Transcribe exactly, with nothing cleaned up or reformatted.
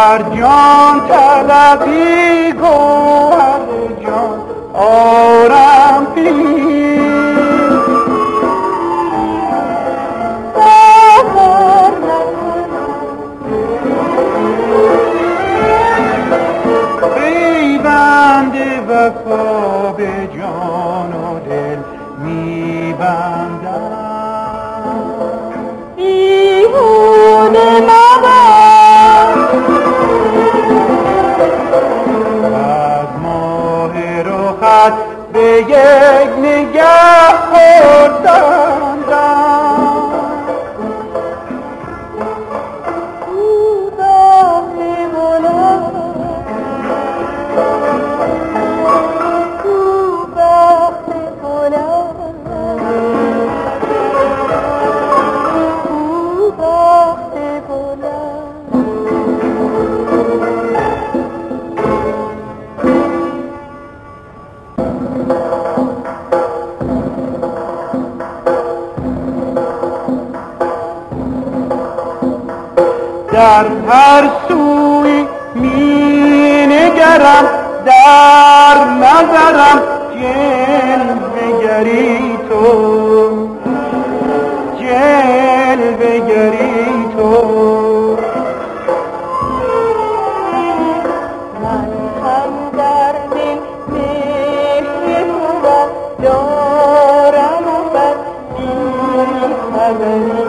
در جان طلبی گوهر جان آرم پیر باور نکنم پیوند وفا به جان و دل میبندم دیوانه مبر از ماه رخت به یک نگه خورسندم او راه بلند او بخت بلند او بخت بلند در هر سوی می نگرم در نظرم جلوه‌گری تو جلوه‌گری تو من هم در دل مهر تو را دارم و بس بی خبری